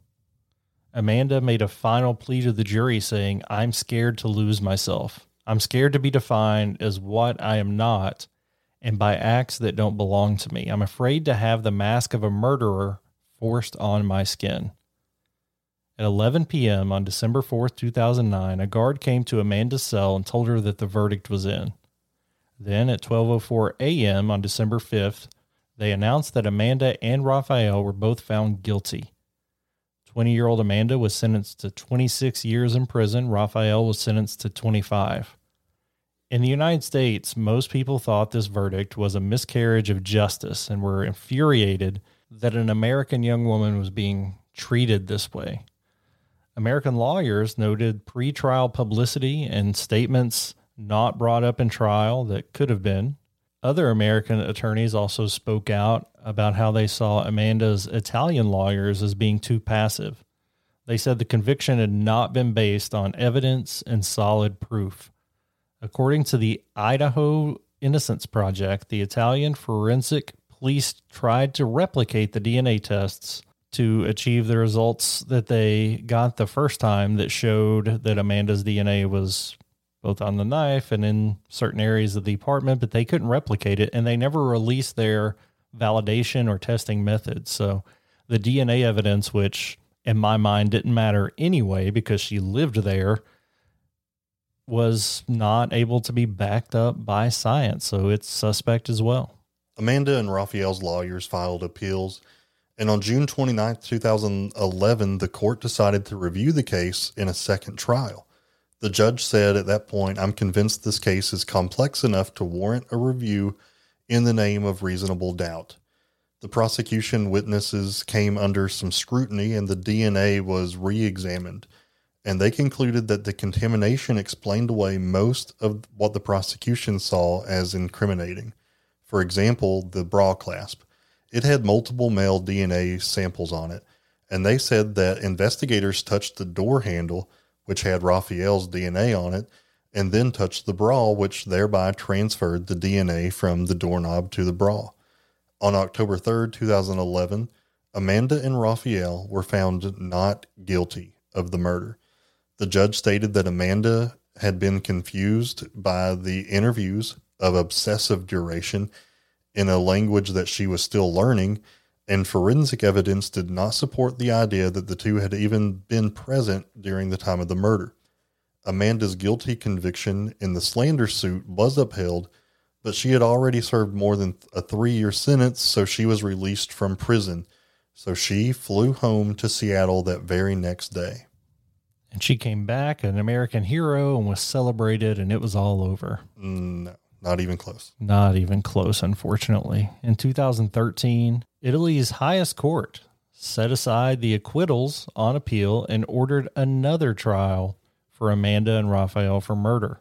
Amanda made a final plea to the jury saying, "I'm scared to lose myself. I'm scared to be defined as what I am not and by acts that don't belong to me. I'm afraid to have the mask of a murderer forced on my skin." At 11 p.m. on December 4th, 2009, a guard came to Amanda's cell and told her that the verdict was in. Then at 12:04 a.m. on December 5th, they announced that Amanda and Raphael were both found guilty. 20-year-old Amanda was sentenced to 26 years in prison. Raphael was sentenced to 25. In the United States, most people thought this verdict was a miscarriage of justice and were infuriated that an American young woman was being treated this way. American lawyers noted pre-trial publicity and statements not brought up in trial that could have been. Other American attorneys also spoke out about how they saw Amanda's Italian lawyers as being too passive. They said the conviction had not been based on evidence and solid proof. According to the Idaho Innocence Project, the Italian forensic police tried to replicate the DNA tests to achieve the results that they got the first time that showed that Amanda's DNA was both on the knife and in certain areas of the apartment, but they couldn't replicate it, and they never released their validation or testing methods. So the DNA evidence, which in my mind didn't matter anyway because she lived there, was not able to be backed up by science. So it's suspect as well. Amanda and Raphael's lawyers filed appeals, and on June 29, 2011, the court decided to review the case in a second trial. The judge said at that point, "I'm convinced this case is complex enough to warrant a review in the name of reasonable doubt." The prosecution witnesses came under some scrutiny and the DNA was re-examined, and they concluded that the contamination explained away most of what the prosecution saw as incriminating. For example, the bra clasp. It had multiple male DNA samples on it, and they said that investigators touched the door handle, which had Raphael's DNA on it, and then touched the bra, which thereby transferred the DNA from the doorknob to the bra. On October 3rd, 2011, Amanda and Raphael were found not guilty of the murder. The judge stated that Amanda had been confused by the interviews of obsessive duration in a language that she was still learning, and forensic evidence did not support the idea that the two had even been present during the time of the murder. Amanda's guilty conviction in the slander suit was upheld, but she had already served more than a 3-year sentence, so she was released from prison. So she flew home to Seattle that very next day. And she came back an American hero and was celebrated, and it was all over. No, not even close. Not even close, unfortunately. In 2013, Italy's highest court set aside the acquittals on appeal and ordered another trial for Amanda and Raphael for murder.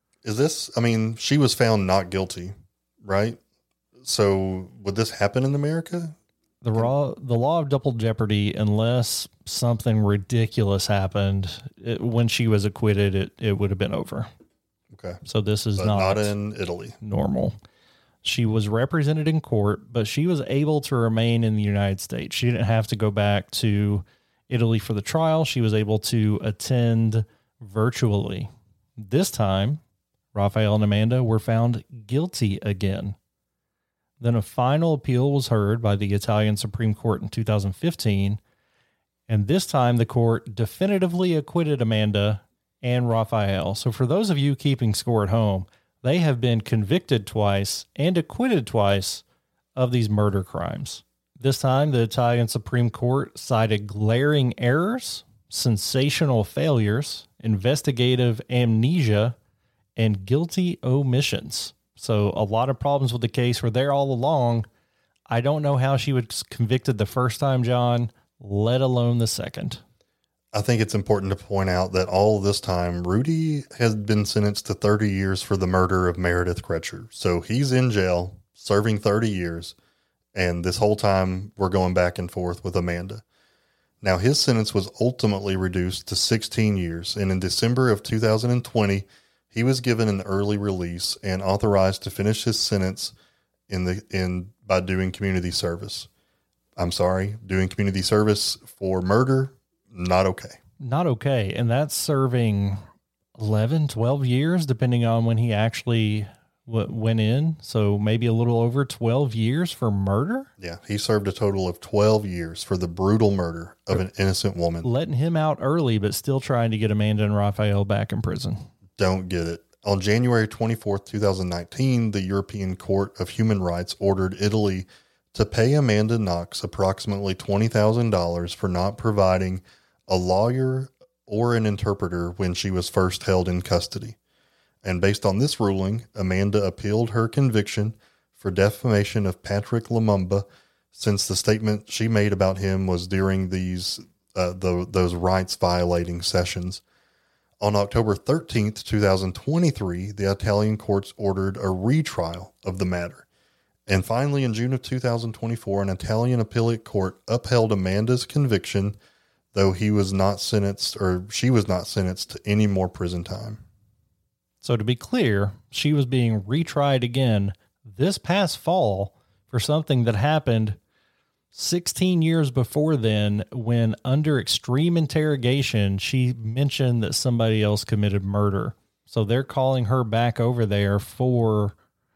She was found not guilty, right? So would this happen in America? The law of double jeopardy, unless something ridiculous happened when she was acquitted, it would have been over. Okay. So this is not in Italy. Normal. She was represented in court, but she was able to remain in the United States. She didn't have to go back to Italy for the trial. She was able to attend virtually. This time, Raphael and Amanda were found guilty again. Then a final appeal was heard by the Italian Supreme Court in 2015, and this time the court definitively acquitted Amanda and Raphael. So for those of you keeping score at home, they have been convicted twice and acquitted twice of these murder crimes. This time, the Italian Supreme Court cited glaring errors, sensational failures, investigative amnesia, and guilty omissions. So a lot of problems with the case were there all along. I don't know how she was convicted the first time, John, let alone the second. I think it's important to point out that all this time, Rudy has been sentenced to 30 years for the murder of Meredith Kretcher. So he's in jail, serving 30 years, and this whole time we're going back and forth with Amanda. Now, his sentence was ultimately reduced to 16 years, and in December of 2020, he was given an early release and authorized to finish his sentence by doing community service. I'm sorry, doing community service for murder, not okay. Not okay. And that's serving 11, 12 years, depending on when he actually went in. So maybe a little over 12 years for murder. Yeah, he served a total of 12 years for the brutal murder of an innocent woman. Letting him out early, but still trying to get Amanda and Raphael back in prison. Don't get it. On January 24th, 2019, the European Court of Human Rights ordered Italy to pay Amanda Knox approximately $20,000 for not providing a lawyer or an interpreter when she was first held in custody. And based on this ruling, Amanda appealed her conviction for defamation of Patrick Lumumba, since the statement she made about him was during those rights violating sessions. On October 13th, 2023, the Italian courts ordered a retrial of the matter. And finally, in June of 2024, an Italian appellate court upheld Amanda's conviction, though she was not sentenced to any more prison time. So to be clear, she was being retried again this past fall for something that happened 16 years before then, when under extreme interrogation, she mentioned that somebody else committed murder. So they're calling her back over there for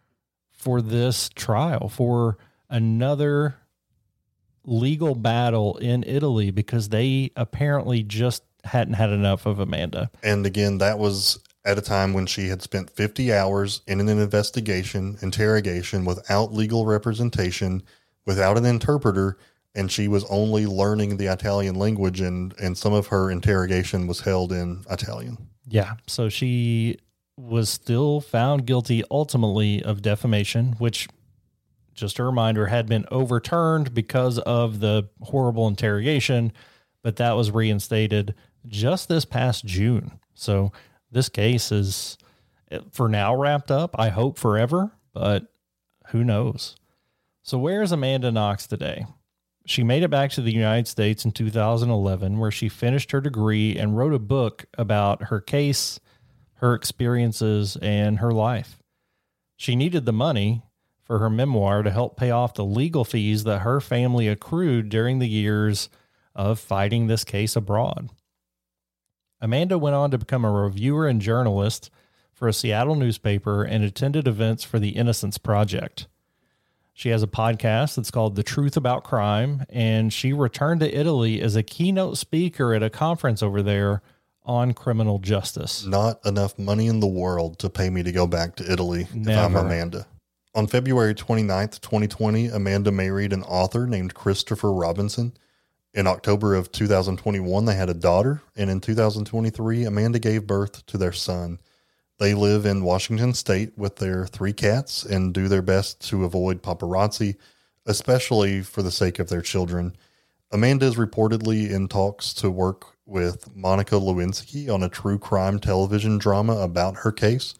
this trial, for another legal battle in Italy, because they apparently just hadn't had enough of Amanda. And again, that was at a time when she had spent 50 hours in an interrogation without legal representation, without an interpreter, and she was only learning the Italian language, and some of her interrogation was held in Italian. Yeah. So she was still found guilty ultimately of defamation, which, just a reminder, had been overturned because of the horrible interrogation, but that was reinstated just this past June. So this case is for now wrapped up, I hope forever, but who knows? So where is Amanda Knox today? She made it back to the United States in 2011, where she finished her degree and wrote a book about her case, her experiences, and her life. She needed the money for her memoir to help pay off the legal fees that her family accrued during the years of fighting this case abroad. Amanda went on to become a reviewer and journalist for a Seattle newspaper and attended events for the Innocence Project. She has a podcast that's called The Truth About Crime, and she returned to Italy as a keynote speaker at a conference over there on criminal justice. Not enough money in the world to pay me to go back to Italy if I'm Amanda. On February 29th, 2020, Amanda married an author named Christopher Robinson. In October of 2021, they had a daughter, and in 2023, Amanda gave birth to their son. They live in Washington State with their 3 cats and do their best to avoid paparazzi, especially for the sake of their children. Amanda is reportedly in talks to work with Monica Lewinsky on a true crime television drama about her case.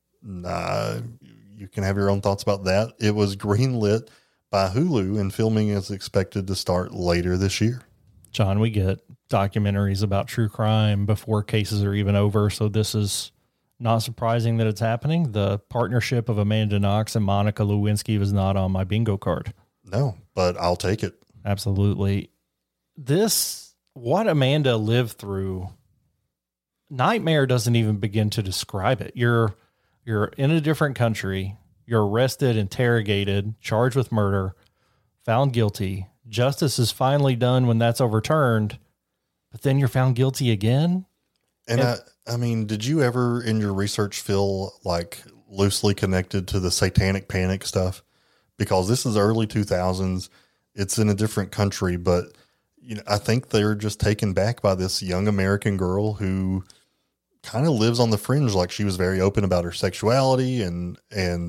You can have your own thoughts about that. It was greenlit by Hulu, and filming is expected to start later this year. John, we get documentaries about true crime before cases are even over, so this is not surprising that it's happening. The partnership of Amanda Knox and Monica Lewinsky was not on my bingo card. No, but I'll take it. Absolutely. What Amanda lived through, nightmare doesn't even begin to describe it. You're in a different country. You're arrested, interrogated, charged with murder, found guilty. Justice is finally done when that's overturned, but then you're found guilty again. And I mean, did you ever in your research feel like loosely connected to the satanic panic stuff? Because this is early 2000s. It's in a different country, but I think they're just taken back by this young American girl who kind of lives on the fringe. Like, she was very open about her sexuality and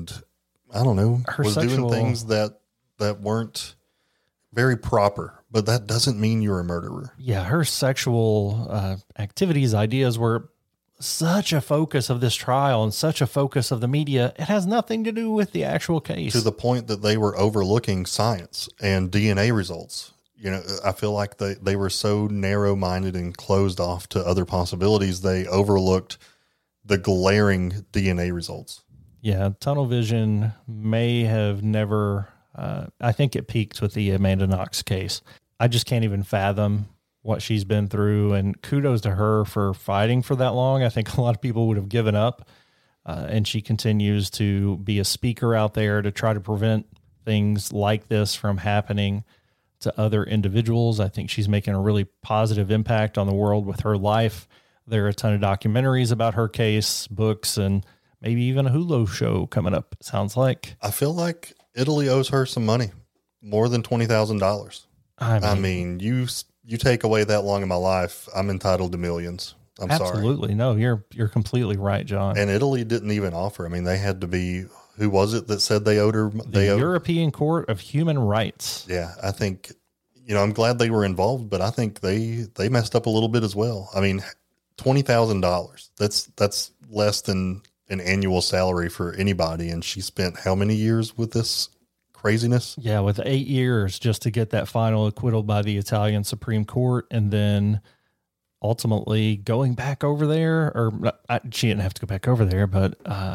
I don't know, doing things that weren't very proper, but that doesn't mean you're a murderer. Yeah. Her sexual activities, ideas were such a focus of this trial and such a focus of the media. It has nothing to do with the actual case. To the point that they were overlooking science and DNA results. I feel like they were so narrow-minded and closed off to other possibilities. They overlooked the glaring DNA results. Yeah. Tunnel vision may have never, I think it peaked with the Amanda Knox case. I just can't even fathom what she's been through, and kudos to her for fighting for that long. I think a lot of people would have given up, and she continues to be a speaker out there to try to prevent things like this from happening to other individuals. I think she's making a really positive impact on the world with her life. There are a ton of documentaries about her case, books, and maybe even a Hulu show coming up, it sounds like. I feel like Italy owes her some money, more than $20,000. I mean, you take away that long in my life, I'm entitled to millions. I'm sorry. Absolutely. No, you're completely right, John. And Italy didn't even offer. I mean, they had to be, who was it that said they owed her? The European Court of Human Rights. Yeah, I think, I'm glad they were involved, but I think they messed up a little bit as well. I mean, $20,000, that's less than an annual salary for anybody. And she spent how many years with this craziness? Yeah, with 8 years just to get that final acquittal by the Italian Supreme Court, and then ultimately going back over there, or she didn't have to go back over there, but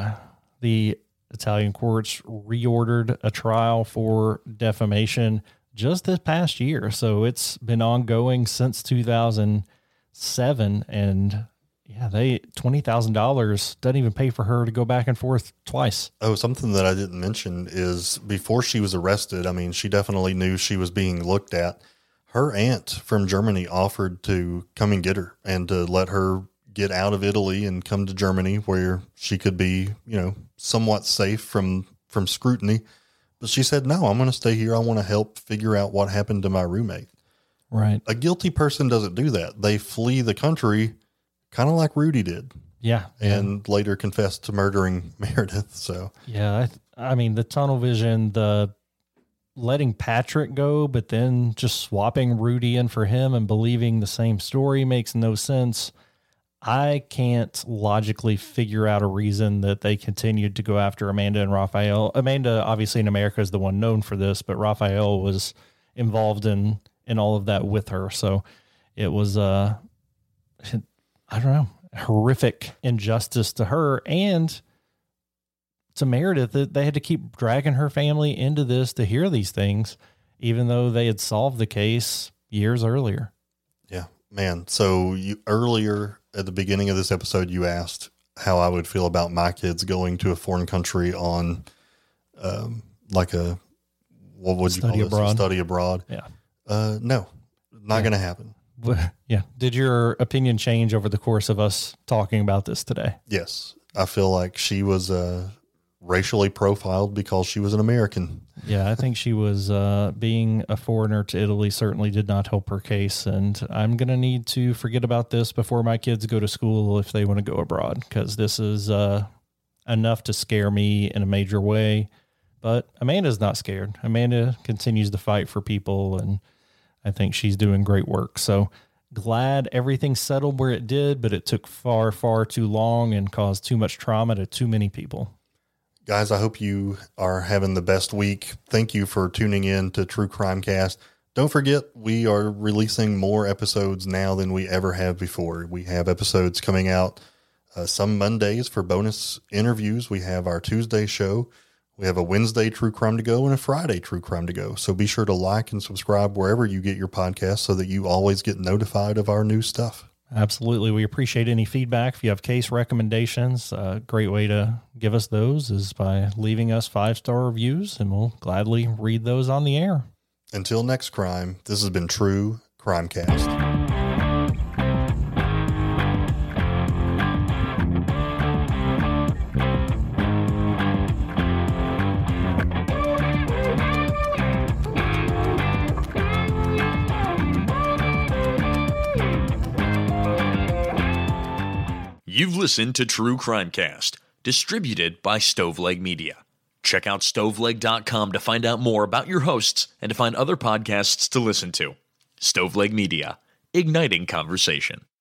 the Italian courts reordered a trial for defamation just this past year. So it's been ongoing since 2007, and yeah, $20,000 doesn't even pay for her to go back and forth twice. Oh, something that I didn't mention is before she was arrested, I mean, she definitely knew she was being looked at. Her aunt from Germany offered to come and get her and to let her get out of Italy and come to Germany where she could be, somewhat safe from scrutiny. But she said, no, I'm going to stay here. I want to help figure out what happened to my roommate. Right. A guilty person doesn't do that. They flee the country, kind of like Rudy did. Yeah. And later confessed to murdering Meredith. So, yeah, I mean, the tunnel vision, the letting Patrick go, but then just swapping Rudy in for him and believing the same story makes no sense. I can't logically figure out a reason that they continued to go after Amanda and Raphael. Amanda, obviously in America, is the one known for this, but Raphael was involved in all of that with her. So it was, I don't know, horrific injustice to her and to Meredith, that they had to keep dragging her family into this to hear these things, even though they had solved the case years earlier. Yeah, man. So you earlier at the beginning of this episode, you asked how I would feel about my kids going to a foreign country on, like a, what would you call it? A study abroad. Yeah. No, not going to happen. Yeah. Did your opinion change over the course of us talking about this today? Yes. I feel like she was, racially profiled because she was an American. Yeah, I think she was being a foreigner to Italy certainly did not help her case. And I'm going to need to forget about this before my kids go to school if they want to go abroad, because this is enough to scare me in a major way. But Amanda's not scared. Amanda continues to fight for people, and I think she's doing great work. So glad everything settled where it did, but it took far, far too long and caused too much trauma to too many people. Guys, I hope you are having the best week. Thank you for tuning in to True Crime Cast. Don't forget, we are releasing more episodes now than we ever have before. We have episodes coming out some Mondays for bonus interviews. We have our Tuesday show. We have a Wednesday True Crime to Go and a Friday True Crime to Go. So be sure to like and subscribe wherever you get your podcast so that you always get notified of our new stuff. Absolutely. We appreciate any feedback. If you have case recommendations, a great way to give us those is by leaving us 5-star reviews, and we'll gladly read those on the air. Until next crime, this has been True Crime Cast. You've listened to True Crime Cast, distributed by Stoveleg Media. Check out stoveleg.com to find out more about your hosts and to find other podcasts to listen to. Stoveleg Media, igniting conversation.